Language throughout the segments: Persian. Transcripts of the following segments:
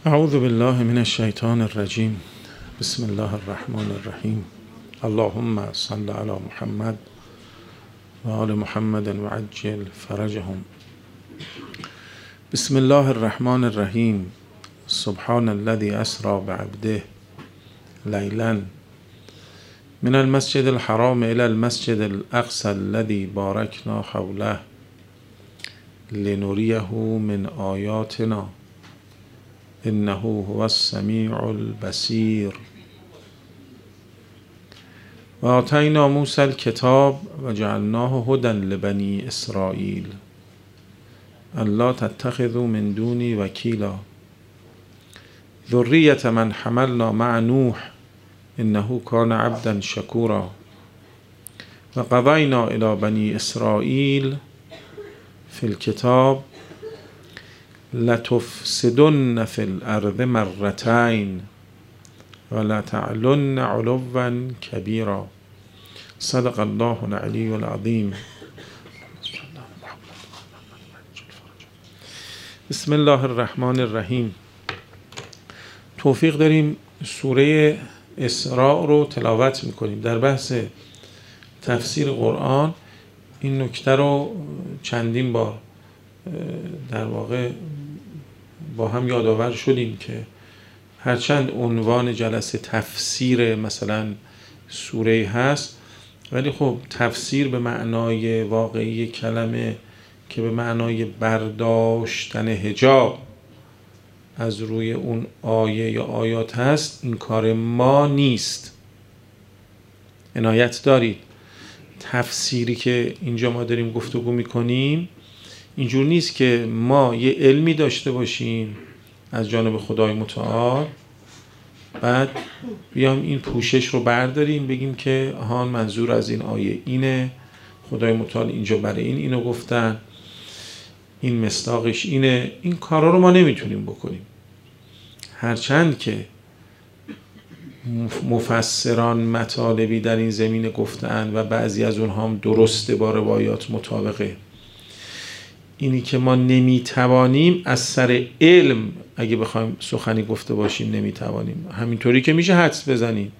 اعوذ بالله من الشیطان الرجیم. بسم الله الرحمن الرحیم. اللهم صل علی محمد و آل محمد و عجل فرجهم. بسم الله الرحمن الرحیم. سبحان الذي اسرى بعبده لیلا من المسجد الحرام الى المسجد الاقصى الذي باركنا حوله لنريه من آیاتنا انه هو السمیع البصیر. و آتینا موسی الکتاب و جعلناه هدی لبنی اسرائیل الا تتخذوا من دونی وکیلا ذریة من حملنا مع نوح انه کان عبدا شکورا. و قضینا الی بنی اسرائیل فی الکتاب لتفسدن فی الارض مرتین و لتعلن علوا کبیرا. صدق الله العلی العظیم. بسم الله الرحمن الرحیم. توفیق داریم سوره اسراء رو تلاوت میکنیم. در بحث تفسیر قرآن این نکته رو چندین بار در واقع با هم یادآور شدیم که هرچند عنوان جلسه تفسیر مثلا سوره هست، ولی خب تفسیر به معنای واقعی کلمه که به معنای برداشتن حجاب از روی اون آیه یا آیات هست، این کار ما نیست. عنایت دارید. تفسیری که اینجا ما داریم گفتگو میکنیم اینجور نیست که ما یه علمی داشته باشیم از جانب خدای متعال، بعد بیام این پوشش رو برداریم بگیم که آهان منظور از این آیه اینه، خدای متعال اینجا برای اینو گفتن، این مصداقش اینه. این کارا رو ما نمیتونیم بکنیم. هرچند که مفسران مطالبی در این زمینه گفتن و بعضی از اونها هم درسته با روایات مطابقه. اینی که ما نمیتوانیم از سر علم اگه بخوایم سخنی گفته باشیم نمیتوانیم، همینطوری که میشه حدس بزنیم.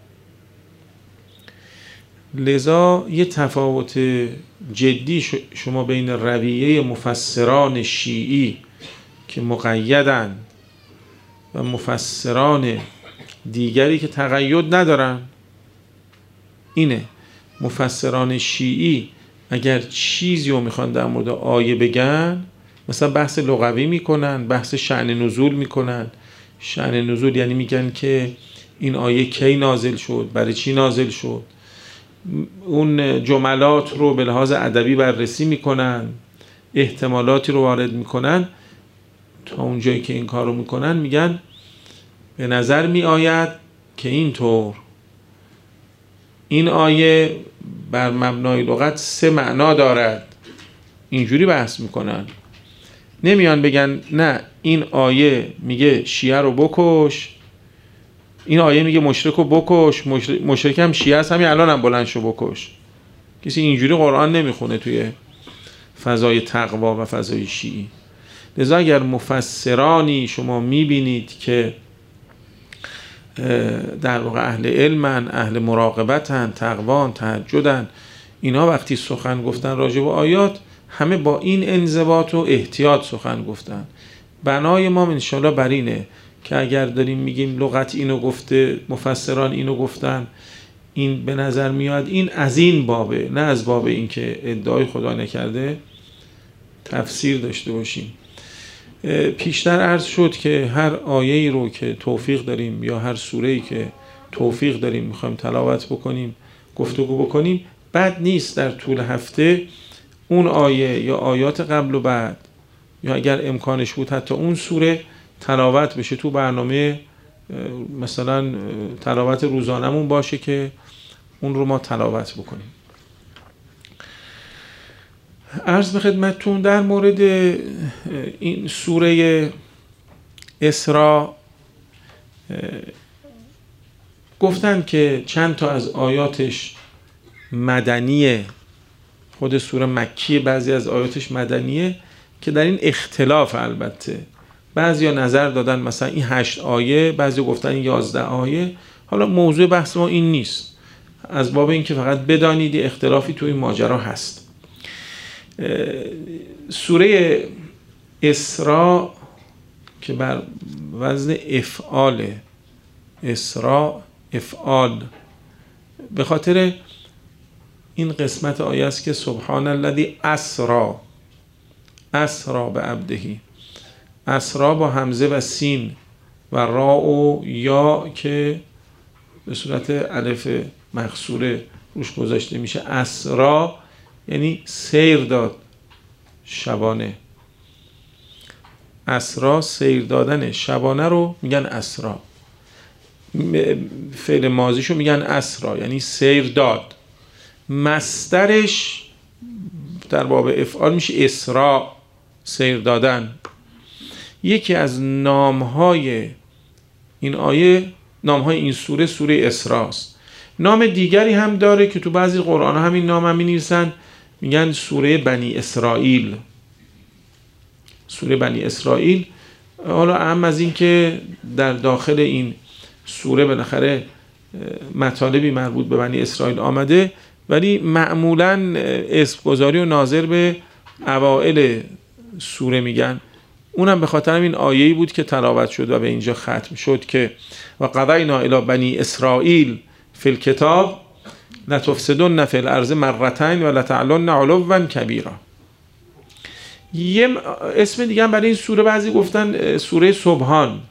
لذا یه تفاوت جدی شما بین رویه مفسران شیعی که مقیدن و مفسران دیگری که تقید ندارن اینه. مفسران شیعی اگر چیزی رو میخوان در مورد آیه بگن، مثلا بحث لغوی میکنن، بحث شأن نزول میکنن. شأن نزول یعنی میگن که این آیه کی نازل شد، برای چی نازل شد، اون جملات رو به لحاظ ادبی بررسی میکنن، احتمالاتی رو وارد میکنن. تا اونجایی که این کار رو میکنن میگن به نظر میآید که اینطور این آیه بر مبنای لغت 3 معنا دارد. اینجوری بحث میکنن. نمیان بگن نه این آیه میگه شیعه رو بکش، این آیه میگه مشرک رو بکش، مشرک هم شیعه است، همین الان هم بلند شو بکش. کسی اینجوری قرآن نمیخونه توی فضای تقوا و فضای شیعی. لذا اگر مفسرانی شما میبینید که در واقع اهل علمن، اهل مراقبتن، تقوان، تهجدن، اینا وقتی سخن گفتن راجع به آیات همه با این انضباط و احتیاط سخن گفتن. بنای ما انشاءالله بر اینه که اگر داریم میگیم لغت اینو گفته، مفسران اینو گفتن، این به نظر میاد این از این بابه، نه از باب این که ادعای خدا نکرده تفسیر داشته باشیم. پیشتر عرض شد که هر آیه‌ای رو که توفیق داریم یا هر سوره‌ای که توفیق داریم میخوایم تلاوت بکنیم، گفتگو بکنیم، بد نیست در طول هفته اون آیه یا آیات قبل و بعد یا اگر امکانش بود حتی اون سوره تلاوت بشه تو برنامه، مثلا تلاوت روزانمون باشه که اون رو ما تلاوت بکنیم. عرض به خدمتتون در مورد این سوره اسراء گفتن که چند تا از آیاتش مدنیه، خود سوره مکیه، بعضی از آیاتش مدنیه که در این اختلاف البته بعضیا نظر دادن مثلا این 8 آیه، بعضی گفتن 11 آیه. حالا موضوع بحث ما این نیست، از باب اینکه فقط بدانید اختلافی تو این ماجرا هست. سوره اسراء که بر وزن افعاله، اسراء افعال، به خاطر این قسمت آیه است که سبحان الذی اسری به عبدهی. اسری با همزه و سین و را و یا که به صورت الف مخصوره روش گذاشته میشه. اسری یعنی سیر داد شبانه. اسری سیر دادن شبانه رو میگن اسری. فعل ماضیشو میگن اسری یعنی سیر داد. مصدرش در باب افعال میشه اسراء، سیر دادن. یکی از نامهای این آیه، نامهای این سوره، سوره اسراء است. نام دیگری هم داره که تو بعضی قرآن ها همین نام هم می‌نویسن، میگن سوره بنی اسرائیل. سوره بنی اسرائیل. حالا اهم از این که در داخل این سوره بالاخره مطالبی مربوط به بنی اسرائیل آمده، ولی معمولاً اسم گذاری و ناظر به اوائل سوره میگن. اونم به خاطر این آیه‌ای بود که تلاوت شد و به اینجا ختم شد که و قضینا الی بنی اسرائیل فی الکتاب لتفسدن فی الارض مرتین و لتعلن علوا کبیرا. یه اسم دیگه هم برای این سوره بعضی گفتن سوره سبحان،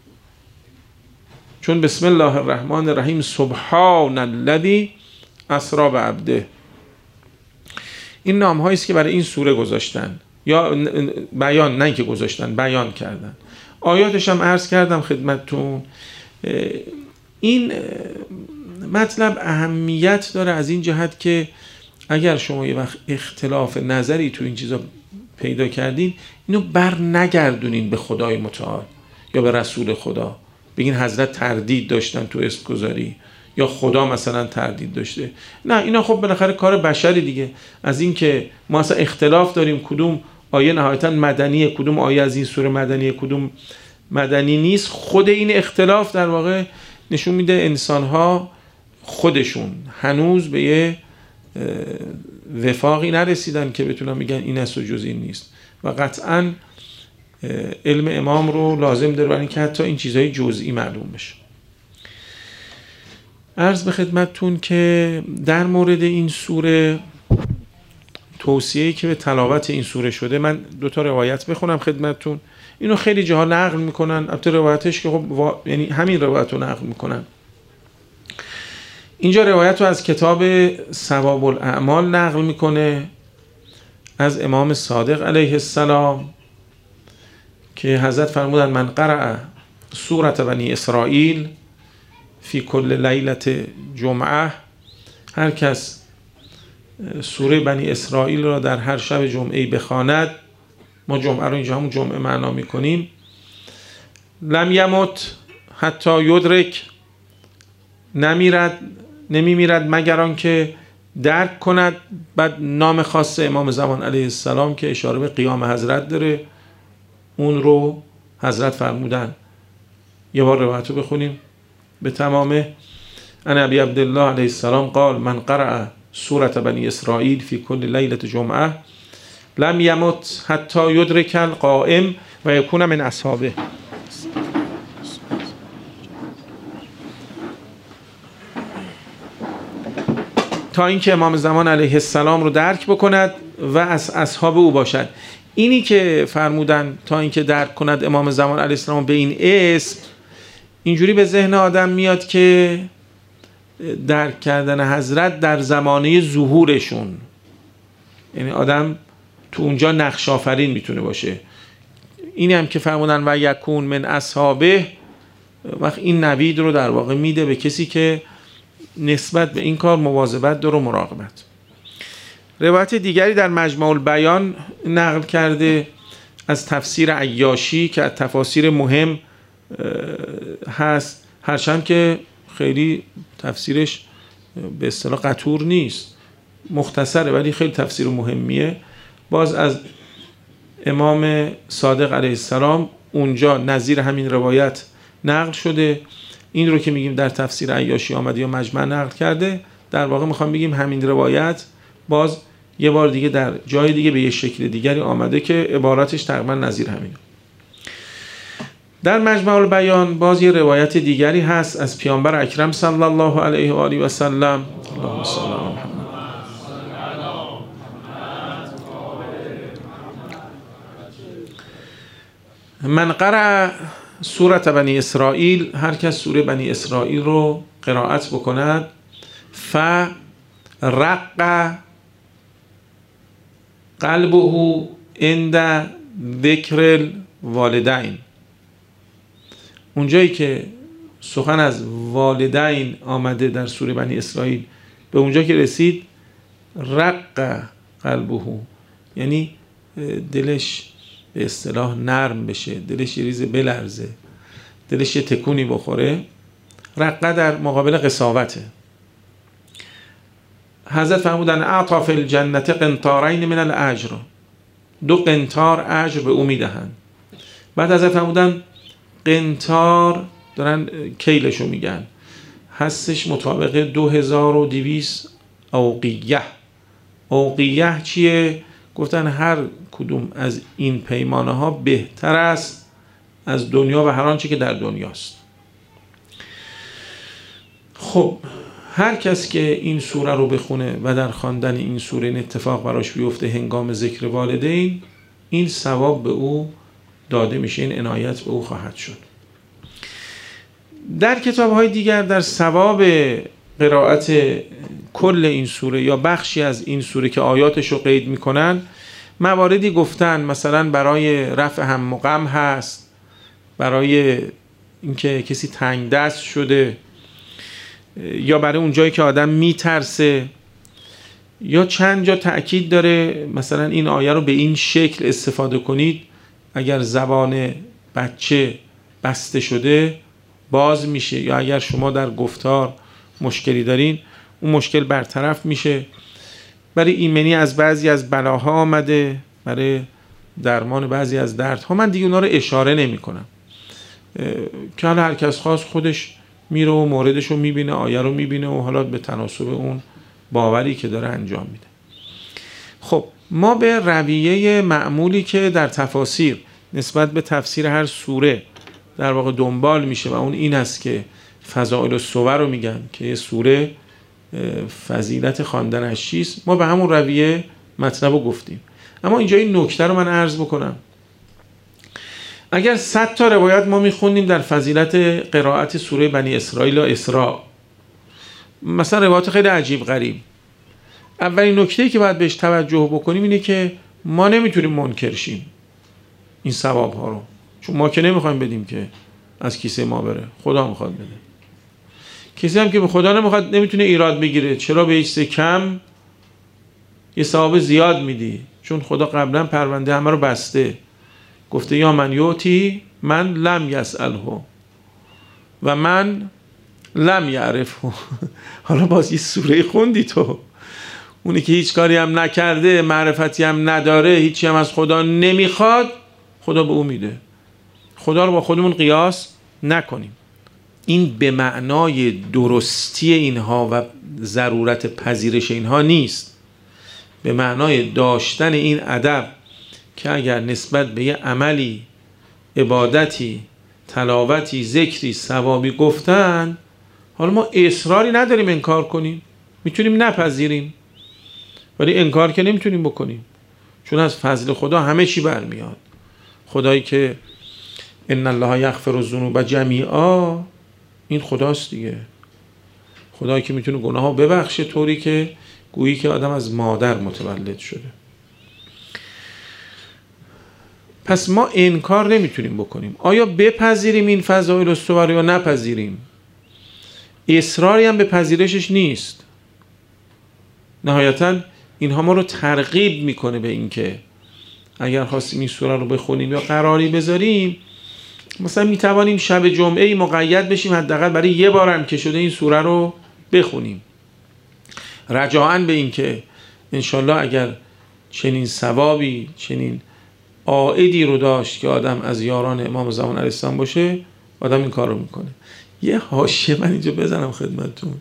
چون بسم الله الرحمن الرحیم سبحان الذی اسری بعبده. این نام هایی است که برای این سوره گذاشتن یا بیان، نه که گذاشتن، بیان کردن. آیاتش هم عرض کردم خدمتتون. این مطلب اهمیت داره از این جهت که اگر شما یه وقت اختلاف نظری تو این چیزا پیدا کردین، اینو بر نگردونین به خدای متعال یا به رسول خدا، بگین حضرت تردید داشتن تو اسم گذاری یا خدا مثلا تردید داشته. نه، اینا خب بالاخره کار بشری دیگه. از این که ما اصلا اختلاف داریم کدوم آیه نهایتا مدنیه، کدوم آیه از این سوره مدنیه، کدوم مدنی نیست، خود این اختلاف در واقع نشون میده انسان‌ها خودشون هنوز به یه وفاقی نرسیدن که بتونن بگن این است و جز این نیست. و قطعاً علم امام رو لازم داره برای اینکه حتی این چیزهای جزئی معلوم بشه. عرض به خدمتتون که در مورد این سوره توصیه‌ای که به تلاوت این سوره شده، من 2 روایت بخونم خدمتتون. اینو خیلی جاها نقل میکنن، البته روایتش که خب یعنی همین روایت رو نقل میکنن. اینجا روایت رو از کتاب ثواب الاعمال نقل میکنه از امام صادق علیه السلام که حضرت فرمودن من قرأ سوره بنی اسرائیل فی کل لیلت جمعه، هر کس سوره بنی اسرائیل را در هر شب جمعه بخواند، ما جمعه رو اینجا همون جمعه معنا میکنیم، لم یمت حتی یدرک، نمیمیرد مگر آنکه درک کند. بعد نام خاص امام زمان علیه السلام که اشاره به قیام حضرت داره، اون رو حضرت فرمودن. یه بار روایت رو بخونیم به تمامه. ان ابی عبدالله علیه السلام قال من قرأ سوره بنی اسرائیل فی کل لیلة جمعه لم یمت حتی یدرک القائم و یکون من اصحابه. تا اینکه امام زمان علیه السلام رو درک بکند و از اصحاب او باشد. اینی که فرمودن تا اینکه درک کند امام زمان علیه السلام به این اسم، اینجوری به ذهن آدم میاد که درک کردن حضرت در زمانه ظهورشون، یعنی آدم تو اونجا نقش آفرین میتونه باشه. اینی هم که فرمودن و یکون من اصحابه، وقت این نوید رو در واقع میده به کسی که نسبت به این کار مواظبت داره و مراقبت. روایت دیگری در مجمع البیان نقل کرده از تفسیر عیاشی که از تفاسیر مهم هست، هرچند که خیلی تفسیرش به اصطلاح قطور نیست، مختصره، ولی خیلی تفسیر مهمیه. باز از امام صادق علیه السلام اونجا نظیر همین روایت نقل شده. این رو که میگیم در تفسیر عیاشی آمده یا مجمع نقل کرده، در واقع میخوام بگیم همین روایت باز یه بار دیگه در جای دیگه به یه شکل دیگری آمده که عباراتش تقریبا نظیر همینه. در مجمع البیان باز یه روایت دیگری هست از پیامبر اکرم صلی الله علیه و آله و سلم. اللهم صل علی محمد. من قرأ سوره بنی اسرائیل، هر کس سوره بنی اسرائیل رو قرائت بکند، فرق قلبه عند ذکر الوالدین، اونجایی که سخن از والدین آمده در سوره بنی اسرائیل، به اونجا که رسید رق قلبه، یعنی دلش به اصطلاح نرم بشه، دلش یه ریزه بلرزه، دلش یه تکونی بخوره. رقه در مقابل قساوته. حضرت فرمودن اعطا فی الجنة قنطارین من الاجر، 2 قنطار اجر به او میدهند. بعد حضرت فرمودن قنطار دارن کیلشو میگن، هستش مطابق 2200 اوقیه. اوقیه چیه؟ گفتن هر کدوم از این پیمانه ها بهتر است از دنیا و هر آنچه که در دنیاست. خب هر کس که این سوره رو بخونه و در خواندن این سوره این اتفاق براش بیفته هنگام ذکر والدین، این ثواب به او داده میشه، این عنایت به او خواهد شد. در کتاب‌های دیگر در ثواب قرائت کل این سوره یا بخشی از این سوره که آیاتش رو قید میکنن مواردی گفتن، مثلا برای رفع هم و غم هست، برای اینکه کسی تنگ دست شده، یا برای اون جایی که آدم میترسه، یا چند جا تأکید داره مثلا این آیه رو به این شکل استفاده کنید اگر زبان بچه بسته شده باز میشه، یا اگر شما در گفتار مشکلی دارین اون مشکل برطرف میشه. برای ایمنی از بعضی از بلاها آمده، برای درمان بعضی از دردها. من دیگه اونا رو اشاره نمی کنم که حالا هر کس خواست خودش میره و موردش رو میبینه، آیه رو میبینه و حالا به تناسب اون باوری که داره انجام میده. خب ما به رویه معمولی که در تفاسیر نسبت به تفسیر هر سوره در واقع دنبال میشه و اون این است که فضائل السور رو میگن که یه سوره فضیلت خواندنش چیست، ما به همون رویه مطلب رو گفتیم. اما اینجا این نکته رو من عرض بکنم، اگر 100 تا روایت ما میخونیم در فضیلت قرائت سوره بنی اسرائیل و اسراء، مثلا روایت خیلی عجیب غریب، اولین نکته‌ای که باید بهش توجه بکنیم اینه که ما نمیتونیم منکر شیم این ثواب ها رو، چون ما که نمیخوایم بدیم که از کیسه ما بره، خدا میخواد بده. کسی هم که به خدا نمیخواد نمیتونه ایراد بگیره چرا به ایسته کم یه ثواب زیاد میدی، چون خدا قبلا پرونده همه رو بسته، گفته یا من یوتی من لم یسأله و من لم یعرفه. حالا باز یه سوره خوندی تو، اونی که هیچ کاری هم نکرده، معرفتی هم نداره، هیچی هم از خدا نمیخواد، خدا به او میده. خدا رو با خودمون قیاس نکنیم. این به معنای درستی اینها و ضرورت پذیرش اینها نیست، به معنای داشتن این ادب که اگر نسبت به یه عملی، عبادتی، تلاوتی، ذکری، ثوابی گفتن، حالا ما اصراری نداریم انکار کنیم، میتونیم نپذیریم، ولی انکار که نمیتونیم بکنیم، چون از فضل خدا همه چی برمیاد. خدایی که ان الله یغفر الذنوب جمیعا، این خداست دیگه، خدایی که میتونه گناه‌ها ببخشه طوری که گویی که آدم از مادر متولد شده. پس ما انکار نمیتونیم بکنیم. آیا بپذیریم این فضائل الصور یا نپذیریم؟ اصراری هم به پذیرشش نیست. نهایتاً اینها ما رو ترغیب میکنه به این که اگر خواستیم این سوره رو بخونیم یا قراری بذاریم، مثلا میتوانیم شب جمعه مقید بشیم حداقل برای یه بار هم که شده این سوره رو بخونیم، رجاءً به این که انشالله اگر چنین ثوابی، چنین عائدی رو داشت که آدم از یاران امام زمان علیه السلام باشه، آدم این کار رو میکنه. یه حاشیه من اینجا بزنم خدمتتون.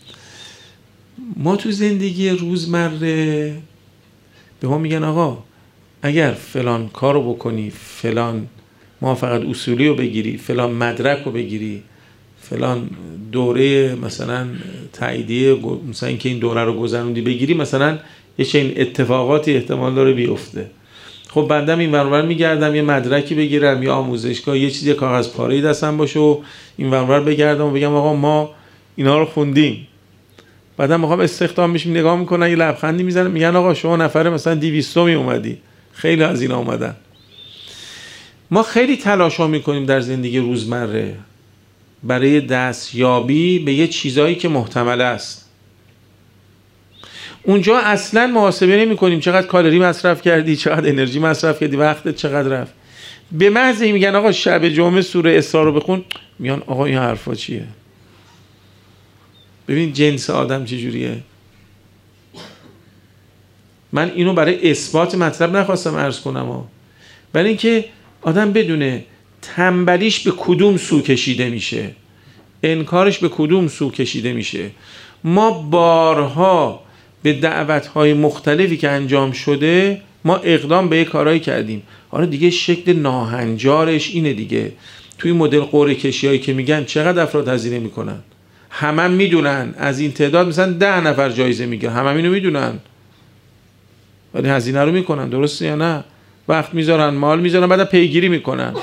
ما تو زندگی روزمره به ما میگن آقا اگر فلان کار رو بکنی، فلان موافقت اصولی رو بگیری، فلان مدرک رو بگیری، فلان دوره مثلا تاییدیه مثلا اینکه این دوره رو گذروندی بگیری، مثلا یه چنین اتفاقاتی احتمال داره بیفته. خب بعدم این ورور میگردم یه مدرکی بگیرم یا آموزشگاه یه چیزی کاغذ پاره‌ای دستم باشه و این ورور بگردم و بگم آقا ما اینا رو خوندیم. بعدم میخوام استخدام بشیم، نگاه میکنن یه لبخندی میزنن میگن آقا شما نفر مثلا 200 اومدی. خیلی از اینا اومدن. ما خیلی تلاشا میکنیم در زندگی روزمره برای دستیابی به یه چیزایی که محتمل است. اونجا اصلا محاسبه نمی کنیم چقدر کالری مصرف کردی، چقدر انرژی مصرف کردی، وقتت چقدر رفت. به محض این میگن آقا شب جمعه سوره اسراء رو بخون، میگن آقا این حرفا چیه؟ ببین جنس آدم چجوریه. من اینو برای اثبات مطلب نخواستم عرض کنم برای اینکه آدم بدونه تنبلیش به کدوم سو کشیده میشه، انکارش به کدوم سو کشیده میشه. ما بارها به دعوت‌های مختلفی که انجام شده ما اقدام به یک کارایی کردیم. حالا دیگه شکل ناهنجارش اینه دیگه. توی مدل قرعه کشیایی که میگن چقدر افراد هزینه میکنن، همه میدونن از این تعداد مثلا 10 نفر جایزه میگیرن، همه اینو میدونن ولی هزینه رو میکنن. درسته یا نه؟ وقت میذارن، مال میذارن، بعد پیگیری میکنن.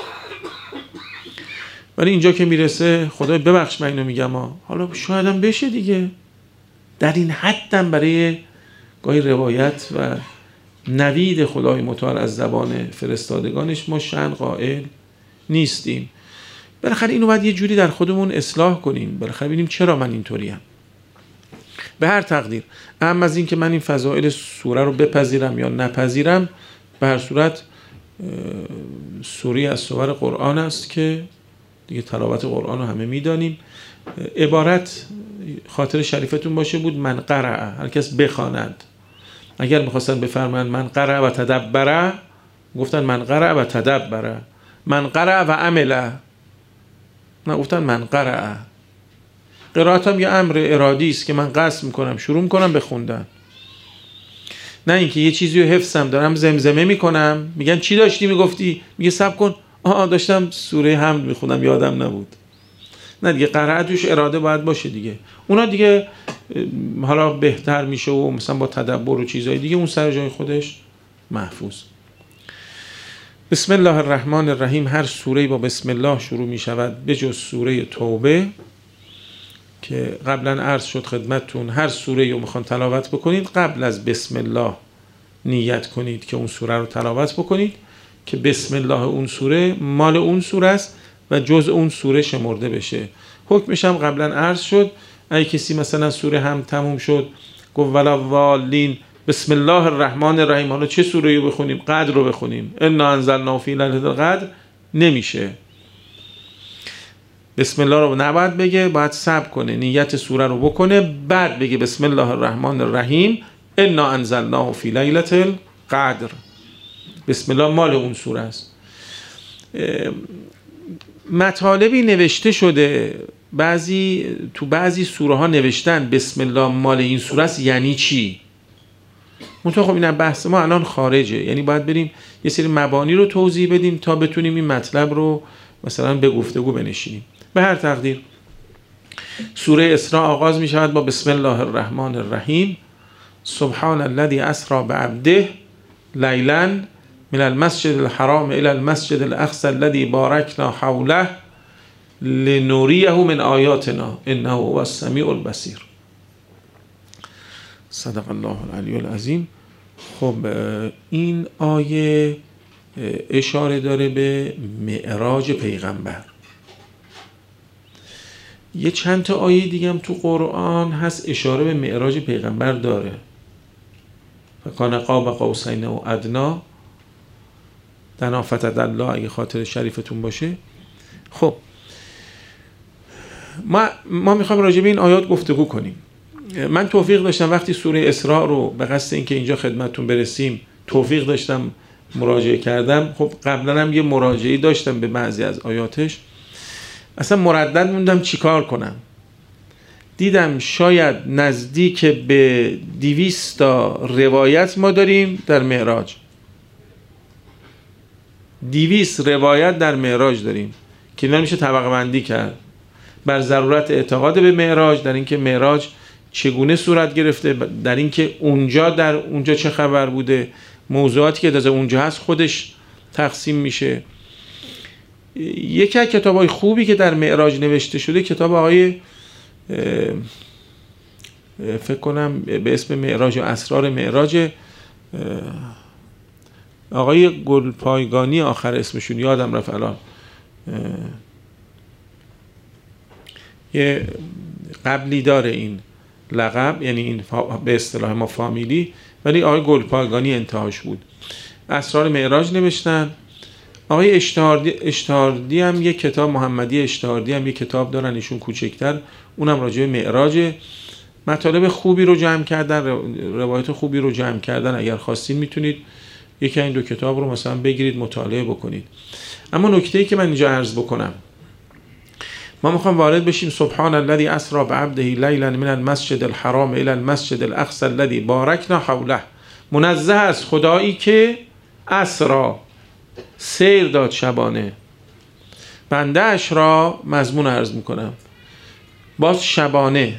ولی اینجا که میرسه خدای ببخش من اینو میگم حالا شاید هم بشه دیگه. در این حدم برای گاهی روایت و نوید خدای متعال از زبان فرستادگانش ما شأن قائل نیستیم. بالاخره اینو باید یه جوری در خودمون اصلاح کنیم. بالاخره ببینیم چرا من اینطوریم. به هر تقدیر، اما از این که من این فضائل سوره رو بپذیرم یا نپذیرم، به هر صورت سوره از سور قرآن است که دیگه تلاوت قرآن رو همه میدانیم. عبارت خاطر شریفتون باشه بود من قرأ، هر کس بخواند. اگر میخواستن بفرمایند من قرأ و تدبر، گفتن من قرأ و تدبر. من قرأ و عمل، نه گفتن من قرأ. قرائت هم یه امر ارادی است که من قصد میکنم شروع میکنم بخوندن، نه اینکه یه چیزی رو حفظم دارم زمزمه میکنم. میگن چی داشتی میگفتی؟ میگه صبر کن، داشتم سوره حمد میخوندم یادم نبود. نه دیگه، قرائت توش اراده باید باشه دیگه. اونا دیگه حالا بهتر میشه و مثلا با تدبر و چیزهای دیگه اون سر جای خودش محفوظ. بسم الله الرحمن الرحیم. هر سوره با بسم الله شروع میشود به جز سوره توبه که قبلا عرض شد خدمتتون. هر سوره رو میخوان تلاوت بکنید قبل از بسم الله نیت کنید که اون سوره رو تلاوت بکنید، که بسم الله اون سوره مال اون سوره است و جز اون سوره شمرده بشه. حکمش هم قبلا عرض شد. اگه کسی مثلا سوره هم تموم شد گفت ولا والین بسم الله الرحمن الرحیم، حالا چه سوره رو بخونیم؟ قدر رو بخونیم، انا انزلناه فی لیلة القدر، نمیشه. بسم الله رو نباید بگه، باید صبر کنه، نیت سوره رو بکنه، بعد بگه بسم الله الرحمن الرحیم انا انزلناه فی لیلة القدر. بسم الله مال اون سوره است. مطالبی نوشته شده، تو بعضی سوره ها نوشتن بسم الله مال این سوره است، یعنی چی؟ منطقه خب این بحث ما الان خارجه، یعنی باید بریم یه سری مبانی رو توضیح بدیم تا بتونیم این مطلب رو مثلا به گفتگو بنشینیم. به هر تقدیر سوره اسراء آغاز می شود با بسم الله الرحمن الرحیم. سبحان الذی اسری بعبده لیلا من المسجد الحرام الى المسجد الاقصى الذي باركنا حوله لنوریه من آیاتنا انه هو السمیع البصیر. صدق الله العلی العظیم. خب این آیه اشاره داره به معراج پیغمبر. یه چند تا آیه دیگه هم تو قرآن هست اشاره به معراج پیغمبر داره. فکان قاب قوسین و ادنی، دنا فتدلی اگه خاطر شریفتون باشه. خب ما میخوایم راجع به این آیات گفتگو کنیم. من توفیق داشتم وقتی سوره اسراء رو به قصد اینکه اینجا خدمتتون برسیم توفیق داشتم مراجعه کردم، خب قبلا هم یه مراجعه داشتم به بعضی از آیاتش، اصلا مردد موندم چیکار کنم. دیدم شاید نزدیک به 200 تا روایت ما داریم در معراج، 200 روایت در معراج داریم که اینا میشه طبقه بندی کرد بر ضرورت اعتقاد به معراج، در اینکه معراج چگونه صورت گرفته، در اینکه اونجا چه خبر بوده، موضوعاتی که در اونجا هست خودش تقسیم میشه. یکی از کتاب‌های خوبی که در معراج نوشته شده کتاب آقای فکر کنم به اسم معراج و اسرار معراج، آقای گلپایگانی آخر اسمشون یادم رفت الان، یه قبلی داره این لقب، یعنی این به اصطلاح ما فامیلی، ولی آقای گلپایگانی انتهاش بود. اسرار معراج نوشتن. آقای اشتهاردی هم یک کتاب، محمدی اشتهاردی هم یک کتاب دارن، ایشون کوچکتر، اونم راجع به معراج، مطالب خوبی رو جمع کردن، روایت خوبی رو جمع کردن. اگر خواستین میتونید یکی این دو کتاب رو مثلا بگیرید مطالعه بکنید. اما نکته‌ای که من اینجا عرض بکنم، ما میخوام وارد بشیم سبحان الذی اسری بعبده لیلا من المسجد الحرام الی المسجد الاقصی الذی بارکنا حوله. منزه از خدایی که اسری سیر داد شبانه، بنده اش را مضمون عرض میکنم باز شبانه،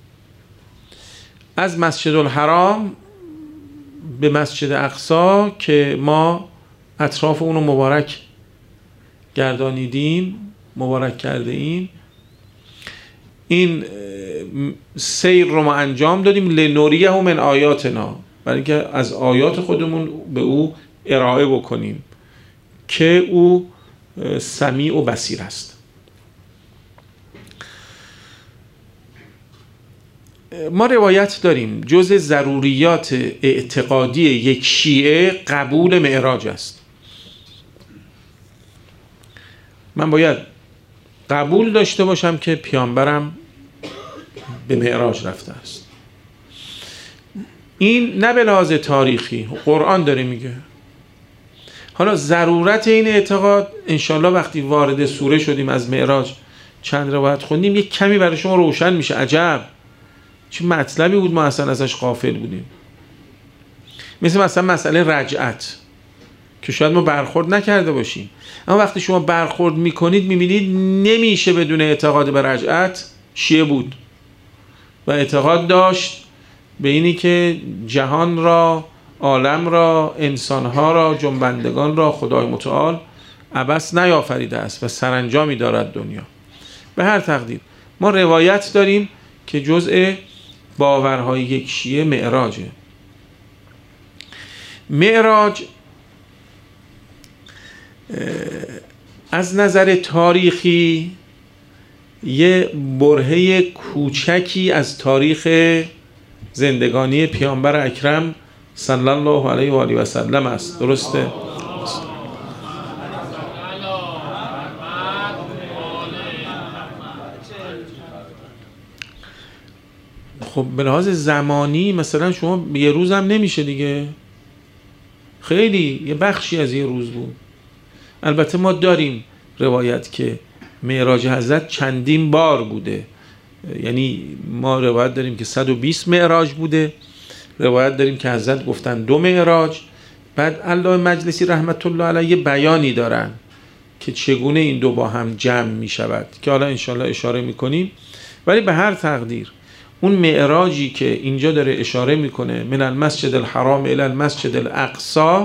از مسجد الحرام به مسجد اقصی که ما اطراف اونو مبارک گردانیدیم، مبارک کرده ایم. این سیر رو ما انجام دادیم لنوریه من آیاتنا، برای اینکه از آیات خودمون به او ارائه بکنیم که او سمیع و بصیر است. ما روایت داریم جز ضروریات اعتقادی یک شیعه قبول معراج است. من باید قبول داشته باشم که پیامبرم به معراج رفته است. این نه به لحاظ تاریخی، قرآن داره میگه. حالا ضرورت این اعتقاد انشالله وقتی وارد سوره شدیم از معراج چند روایت خوندیم یک کمی برای شما روشن میشه. عجب چه مطلبی بود ما اصلا ازش غافل بودیم. مثلا مسئله رجعت که شاید ما برخورد نکرده باشیم، اما وقتی شما برخورد میکنید میبینید نمیشه بدون اعتقاد به رجعت. شیعه بود و اعتقاد داشت به اینی که جهان را، عالم را، انسانها را، جنبندگان را خدای متعال عبث نیافریده است و سرانجامی دارد دنیا. به هر تقدیر ما روایت داریم که جزء باورهای یک شیعه معراجه. معراج از نظر تاریخی یه برهه کوچکی از تاریخ زندگانی پیامبر اکرم صلی الله علیه و آله و سلم است. درسته؟ خب به لحاظ زمانی مثلا شما یه روز هم نمیشه دیگه، خیلی یه بخشی از یه روز بود. البته ما داریم روایت که معراج حضرت چندین بار بوده، یعنی ما روایت داریم که 120 معراج بوده، روایت داریم که حضرت گفتن 2 معراج. بعد علامه مجلسی رحمت الله علیه بیانی دارن که چگونه این دو با هم جمع می شود که حالا انشالله اشاره می کنیم. ولی به هر تقدیر اون معراجی که اینجا داره اشاره میکنه من المسجد الحرام الی المسجد الاقصی،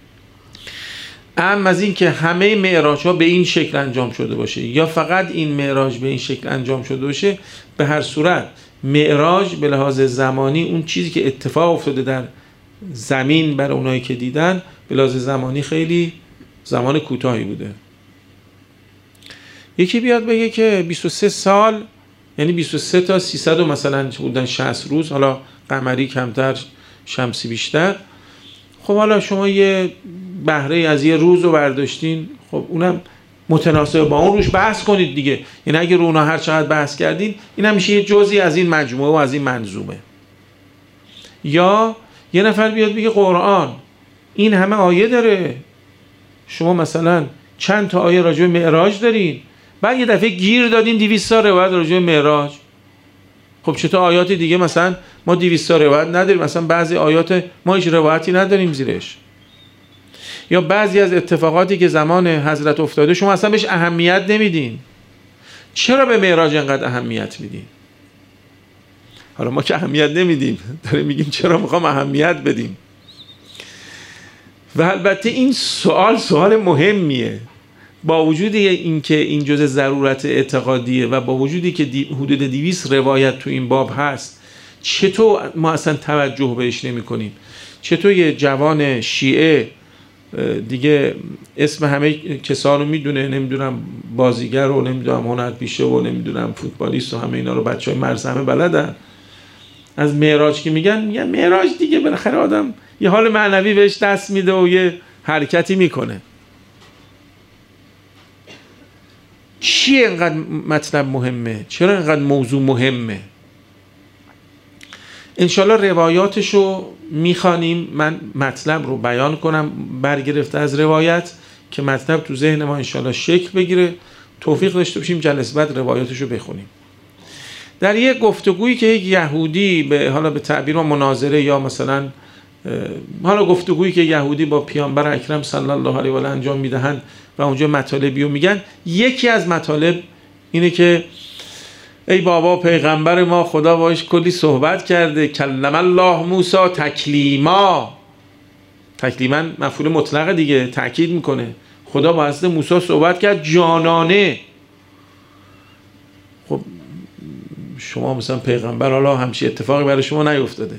اهم از این که همه معراج ها به این شکل انجام شده باشه یا فقط این معراج به این شکل انجام شده باشه، به هر صورت معراج به لحاظ زمانی اون چیزی که اتفاق افتاده در زمین برای اونایی که دیدن به لحاظ زمانی خیلی زمان کوتاهی بوده. یکی بیاد بگه که 23 سال یعنی 23 تا 300 و مثلا بودن 60 روز، حالا قمری کمتر شمسی بیشتر. خب حالا شما یه بهره از یه روز رو برداشتین، خب اونم متناسب با اون روش بحث کنید دیگه. یعنی اگه رو اونا هر چقدر بحث کردین این هم میشه یه جزئی از این مجموعه و از این منظومه. یا یه نفر بیاد بگه قرآن این همه آیه داره، شما مثلا چند تا آیه راجع به معراج دارین، بعد یه دفعه گیر دادین 200 تا روایت راجع به معراج. خب چطور آیات دیگه مثلا ما 200 تا روایت نداریم، مثلا بعضی آیات ما هیچ روایتی نداریم زیرش، یا بعضی از اتفاقاتی که زمان حضرت افتاده شما اصلا بهش اهمیت نمیدین. چرا به معراج انقدر اهمیت میدین؟ حالا ما که اهمیت نمیدیم داریم میگیم چرا میخوام اهمیت بدیم. و البته این سوال مهمیه، با وجود اینکه این جزء ضرورت اعتقادیه و با وجودی که حدود 200 روایت تو این باب هست، چطور ما اصلا توجه بهش نمی کنیم؟ چطور یه جوان شیعه دیگه اسم همه کسا رو میدونه، نمیدونم بازیگر و نمیدونم هنرپیشه و نمیدونم فوتبالیست و همه اینا رو بچهای مرز همه بلدن، از معراج که میگن معراج دیگه بالاخره آدم یه حال معنوی بهش دست میده و یه حرکتی میکنه. چیه اینقدر مطلب مهمه؟ چرا اینقدر موضوع مهمه؟ انشالله روایاتشو میخوانیم، من مطلب رو بیان کنم برگرفته از روایت که مطلب تو ذهن ما انشالله شکل بگیره، توفیق داشته باشیم جلسه بعد روایاتشو بخونیم. در یک گفتگویی که یک یهودی حالا به تعبیر و مناظره یا مثلا حالا گفتگویی که یهودی با پیامبر اکرم صلی الله علیه و آله انجام میدهند و اونجا مطالبی رو میگن، یکی از مطالب اینه که ای بابا پیغمبر ما خدا باش کلی صحبت کرده، کلم الله موسی تکلیما. تکلیما مفعول مطلق دیگه، تاکید میکنه خدا با حضرت موسی صحبت کرد جانانه. خب شما مثلا پیغمبر حالا همچین اتفاقی برای شما نیفتاده.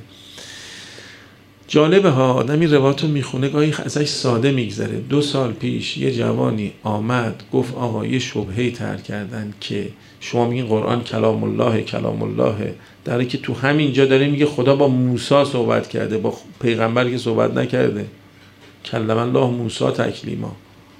جالبه ها، آدم این روایت رو میخونه گاهی ازش ساده میگذره. 2 سال پیش یه جوانی آمد گفت آقا یه شبهه‌ای طرح کردن که شما میگین قرآن کلام الله، در حالی که تو همین جا داره میگه خدا با موسی صحبت کرده، با پیغمبر که صحبت نکرده. کلم الله موسی تکلیما.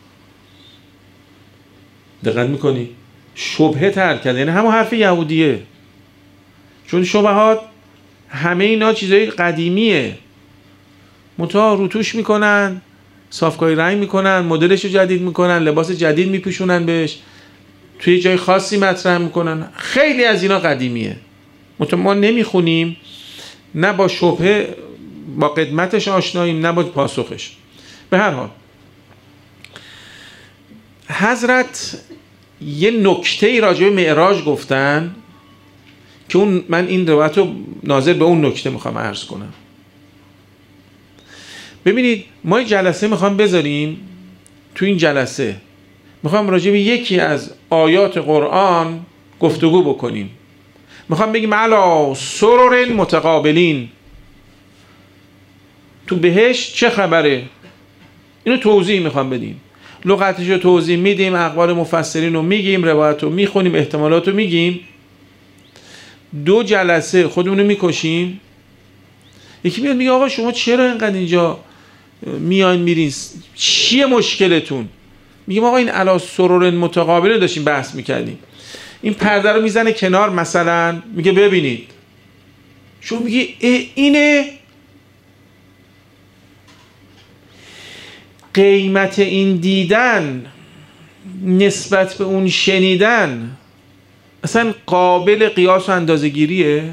دقت میکنی؟ شبهه طرح کرده، یعنی همون حرف یهودیه. چون شبهات همه اینا چیزای قدیمیه، منتها روتوش میکنن، صافکاری رنگ میکنن، مدلش رو جدید میکنن، لباس جدید میپوشونن بهش، توی جای خاصی مطرح میکنن. خیلی از اینا قدیمیه، منتها ما نمیخونیم، نه با شبهه با قدمتش آشناییم نه با پاسخش. به هر حال حضرت یه نکته راجع به معراج گفتن که من این روایت رو ناظر به اون نکته میخوام عرض کنم. ببینید ما جلسه میخوام بذاریم، تو این جلسه میخوام راجع به یکی از آیات قرآن گفتگو بکنیم. میخوام بگیم علی سرر متقابلین، تو بهشت چه خبره، اینو توضیح میخوام بدیم. لغتش رو توضیح میدیم، اقوال مفسرین رو میگیم، روایت رو میخونیم، احتمالات رو میگیم. 2 جلسه خودمونو میکشیم. یکی میاد میگه آقا شما چرا اینقدر اینجا میان میرین، چیه مشکلتون؟ میگیم آقا این علی سرر متقابل داشتیم بحث میکردیم. این پرده رو میزنه کنار، مثلا میگه ببینید، شما میگی اینه قیمت این دیدن نسبت به اون شنیدن اصلا قابل قیاس و اندازه گیریه؟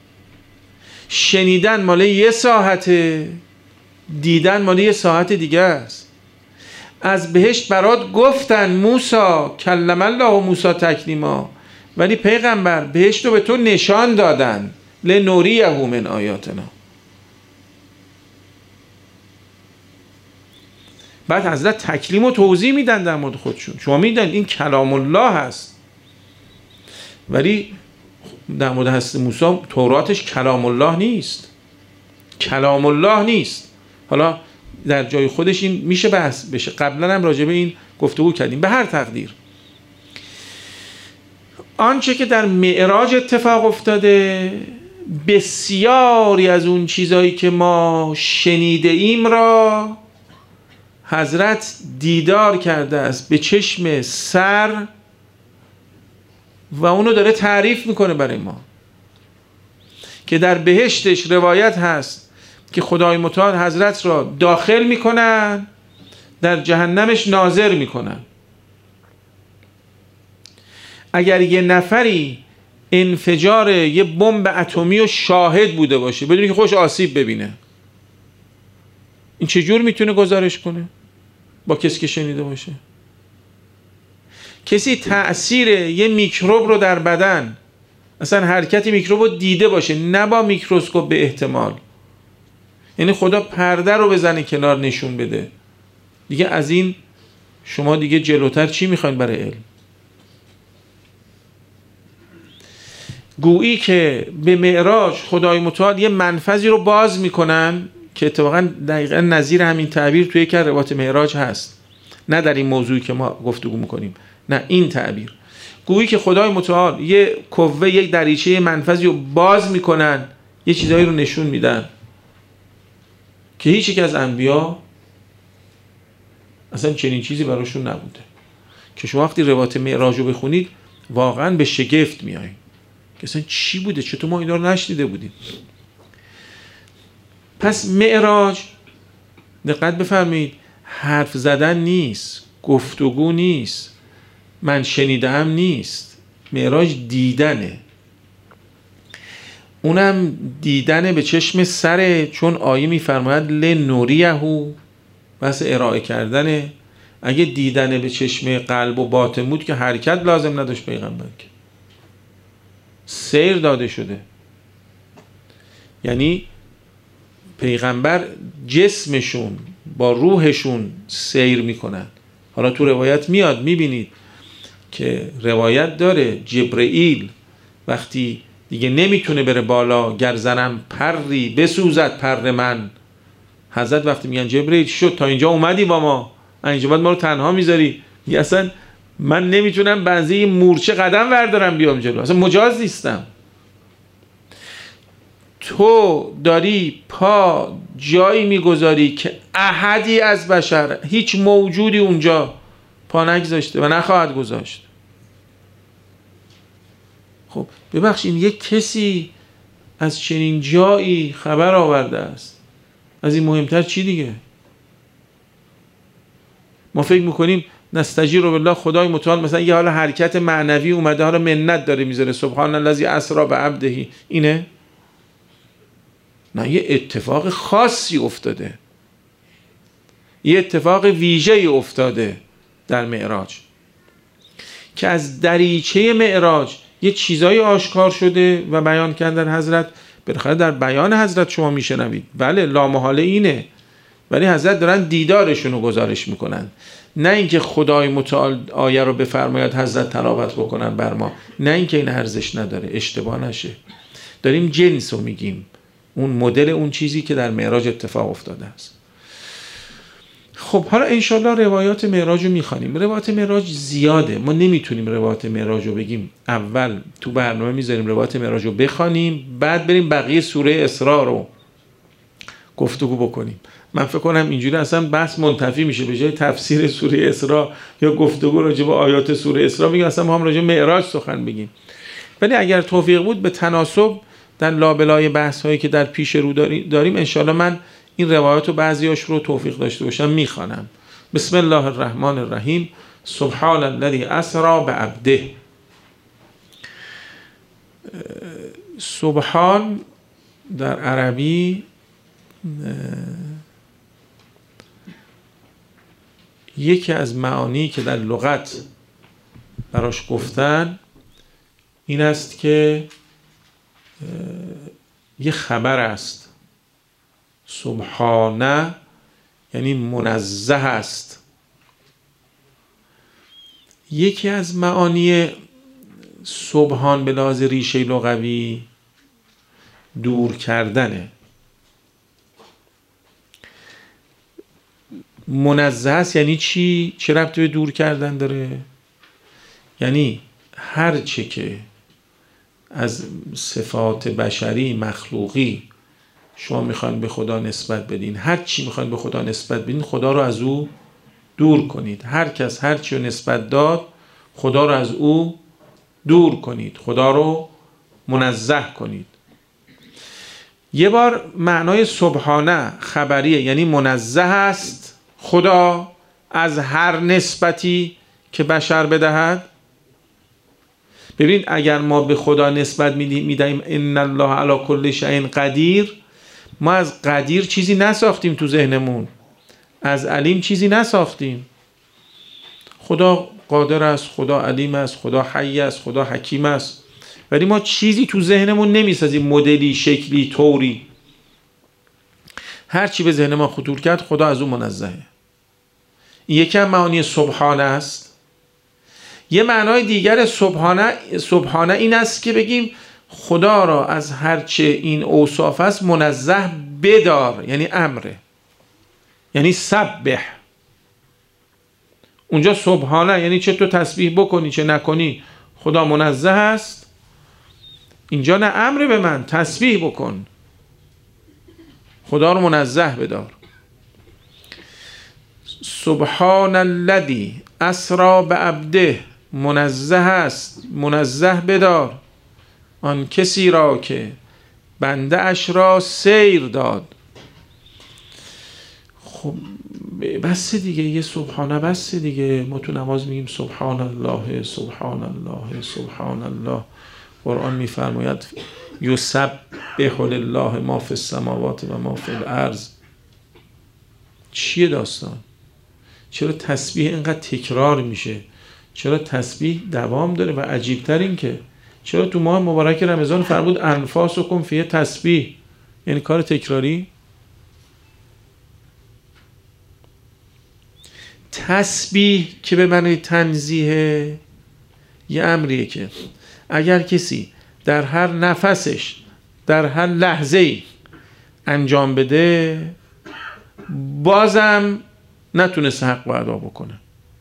شنیدن مال 1 ساعته، دیدن مال 1 ساعت دیگه است. از بهشت برات گفتن موسی کلم الله موسی تکلیما، ولی پیغمبر بهشت رو به تو نشان دادن لنوریه من آیاتنا. بعد حضرت تکلیم و توضیح میدن در مورد خودشون. شما میدن این کلام الله هست، ولی در مورد حضرت موسی توراتش کلام الله نیست، کلام الله نیست. حالا در جای خودش این میشه بحث بشه، قبلا هم راجع به این گفتگو کردیم. به هر تقدیر آنچه که در معراج اتفاق افتاده، بسیاری از اون چیزایی که ما شنیده ایم را حضرت دیدار کرده است به چشم سر و اونو داره تعریف میکنه برای ما. که در بهشتش روایت هست که خدای متعال حضرت را داخل میکنن، در جهنمش ناظر میکنن. اگر یه نفری انفجار یه بمب اتمی و شاهد بوده باشه بدون که خوش آسیب ببینه، این چجور میتونه گزارش کنه با کسی که شنیده باشه؟ کسی تأثیر یه میکروب رو در بدن، اصلا حرکت میکروب رو دیده باشه، نه با میکروسکوپ به احتمال، یعنی خدا پرده رو بزنه کنار نشون بده، دیگه از این شما دیگه جلوتر چی میخواین برای علم؟ گویی که به معراج خدای متعال یه منفذی رو باز میکنن که اتفاقا دقیقا نظیر همین تعبیر توی یک روایات معراج هست، نه در این موضوعی که ما گفتگو میکنیم، نه این تعبیر. گویی که خدای متعال یه کوه، یک دریچه منفذی رو باز میکنن، یه چیزایی رو نشون میدن که هیچ یک از انبیا اصلا چنین چیزی براشون نبوده، که شما وقتی روایات معراج رو بخونید واقعا به شگفت میایین که اصلا چی بوده، چطور ما اینا رو نشنیده بودیم. پس معراج، دقت بفرمایید، حرف زدن نیست، گفتگو نیست، من شنیدم نیست، معراج دیدنه، اونم دیدن به چشم سره، چون آیه میفرماید لنوریهو، بس ارائه کردنه. اگه دیدن به چشم قلب و باطن بود که حرکت لازم نداشت پیغمبر، که سیر داده شده. یعنی پیغمبر جسمشون با روحشون سیر میکنن. حالا تو روایت میاد، میبینید که روایت داره جبرئیل وقتی دیگه نمیتونه بره بالا، گر زنم پری بسوزد پر من، حضرت وقتی میگن جبرئیل شد تا اینجا اومدی با ما، اینجا بعد ما رو تنها میذاری؟ میگه اصلا من نمیتونم بنزه یه مورچه قدم بردارم بیام جلو، اصلا مجاز نیستم. تو داری پا جایی میگذاری که احدی از بشر، هیچ موجودی اونجا پا نگذاشته و نخواهد گذاشت. خب ببخشید، یک کسی از چنین جایی خبر آورده است، از این مهمتر چی دیگه؟ ما فکر میکنیم نستجیر بالله، خدای متعال مثلا یه حال حرکت معنوی اومده، حالا منت داره میذاره، سبحان الذی اسری بعبده، اینه؟ نه، یه اتفاق خاصی افتاده، یه اتفاق ویژه‌ای افتاده در معراج که از دریچه معراج یه چیزایی آشکار شده و بیان کردن حضرت. بالاخره در بیان حضرت شما میشنوید، بله لامحاله اینه، ولی حضرت دارن دیدارشون رو گزارش میکنن، نه اینکه خدای متعال آیه رو بفرماید حضرت تلاوت بکنن بر ما، نه اینکه این ارزش نداره، اشتباه نشه، داریم جنس رو میگیم، اون مدل اون چیزی که در معراج اتفاق افتاده است. خب حالا انشالله روایات معراج رو میخوانیم. روایات معراج زیاده، ما نمیتونیم روایات معراج رو بگیم اول تو برنامه میذاریم روایات معراج رو بخوانیم بعد بریم بقیه سوره اسراء رو گفتگو بکنیم. من فکر کنم اینجوری اصلا بحث منتفی میشه، به جای تفسیر سوره اسراء یا گفتگو راجع به آیات سوره اسراء میگیم اصلا ما هم راجع به معراج سخن بگیم. ولی اگر توفیق بود به تناسب در لابلای بحث هایی که در پیش رو داریم انشالله من این روایات و بعضیاش رو توفیق داشته باشم میخوانم. بسم الله الرحمن الرحیم. سبحان الذی اسری بعبده. سبحان در عربی یکی از معانی که در لغت براش گفتن این است که یه خبر است. سبحانه یعنی منزه است. یکی از معانی سبحان به لحاظ ریشه لغوی دور کردنه. منزه است یعنی چی؟ چه ربطی به دور کردن داره؟ یعنی هر چه که از صفات بشری مخلوقی شما میخواین به خدا نسبت بدین، هر چی میخواین به خدا نسبت بدین خدا رو از او دور کنید. هر کس هر چی رو نسبت داد خدا رو از او دور کنید، خدا رو منزه کنید. یه بار معنای سبحانه خبریه، یعنی منزه است خدا از هر نسبتی که بشر بدهد. ببین اگر ما به خدا نسبت میدهیم ان الله علی کل شیء قدیر، ما از قدیر چیزی نساختیم تو ذهنمون، از علیم چیزی نساختیم. خدا قادر است، خدا علیم است، خدا حی است، خدا حکیم است، ولی ما چیزی تو ذهنمون نمیسازیم، مدلی، شکلی، طوری. هر چی به ذهن ما خطور کرد خدا از اون منزهه. این یکی هم معانی سبحانه است. یه معنای دیگر سبحانه این است که بگیم خدا را از هرچه این اوصاف است منزه بدار، یعنی امره، یعنی سبح. اونجا سبحانه یعنی چه تو تسبیح بکنی چه نکنی خدا منزه است. اینجا نه امر به من تسبیح بکن، خدا رو منزه بدار. سبحان الذی اسری بعبده، منزه است، منزه بدار آن کسی را که بنده اش را سیر داد. خب بس دیگه، یه سبحانه بس دیگه. ما تو نماز میگیم سبحان الله سبحان الله سبحان الله. قرآن میفرماید یسبح لله ما فی السماوات و ما فی الارض. چیه داستان؟ چرا تسبیح اینقدر تکرار میشه؟ چرا تسبیح دوام داره؟ و عجیبتر این که چرا تو ماه مبارک رمضان فرمود انفاسکم فیه تسبیح، یعنی کار تکراری. تسبیح که به معنی تنزیه یه امریه که اگر کسی در هر نفسش در هر لحظه‌ای انجام بده بازم نتونست حق و ادا بکنه.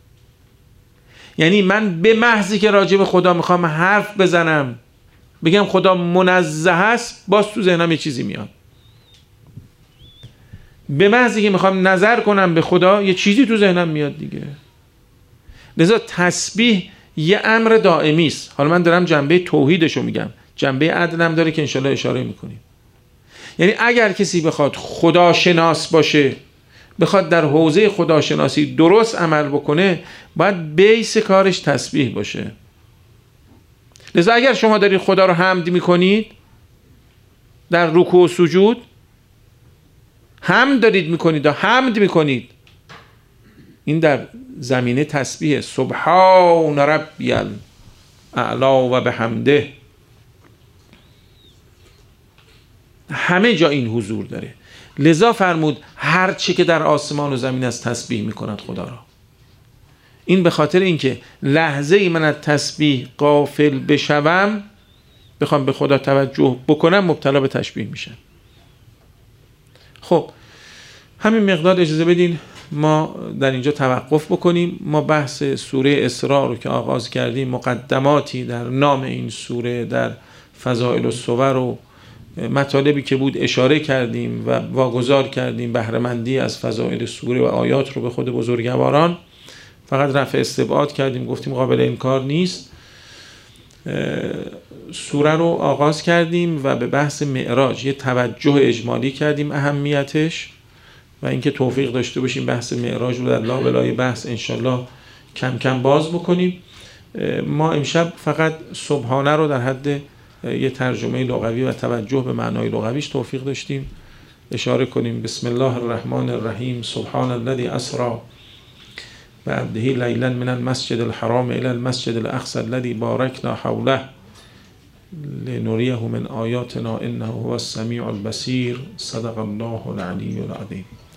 یعنی من به محضی که راجع به خدا میخوام حرف بزنم بگم خدا منزه است، باز تو ذهنم یه چیزی میاد. به محضی که میخوام نظر کنم به خدا یه چیزی تو ذهنم میاد دیگه. لذا تسبیح یه امر دائمی است. حالا من دارم جنبه توحیدشو میگم، جنبه عدل هم داره که انشالله اشاره میکنیم. یعنی اگر کسی بخواد خداشناس باشه، بخواد در حوزه خداشناسی درست عمل بکنه، باید بیس کارش تسبیح باشه. لذا اگر شما دارید خدا رو حمد میکنید در رکوع و سجود، حمد دارید میکنید و حمد میکنید، این در زمینه تسبیح. سبحان ربی الاعلی و بحمده. همه جا این حضور داره. لذا فرمود هر چی که در آسمان و زمین است تسبیح میکند خدا را. این به خاطر اینکه لحظه ای من از تسبیح غافل بشوم، بخوام به خدا توجه بکنم، مبتلا به تشبیه میشم. خب همین مقدار اجازه بدین ما در اینجا توقف بکنیم. ما بحث سوره اسراء رو که آغاز کردیم، مقدماتی در نام این سوره، در فضائل الصور و مطالبی که بود اشاره کردیم و واگذار کردیم بهره‌مندی از فضائل سوره و آیات رو به خود بزرگواران. فقط رفع استبعاد کردیم، گفتیم قابل انکار نیست. سوره رو آغاز کردیم و به بحث معراج یه توجه اجمالی کردیم، اهمیتش، و اینکه توفیق داشته باشیم بحث معراج رو در لابلای بحث انشالله کم کم باز بکنیم. ما امشب فقط سبحانه رو در حد یه ترجمه لغوی و توجه به معنای لغویش توفیق داشتیم اشاره کنیم. بسم الله الرحمن الرحیم. سبحان الذی اسری بعبده لیلا من المسجد الحرام الى المسجد الاقصى الذي باركنا حوله لنريه من آیاتنا انه هو السمیع البصیر. صدق الله العلی العظیم.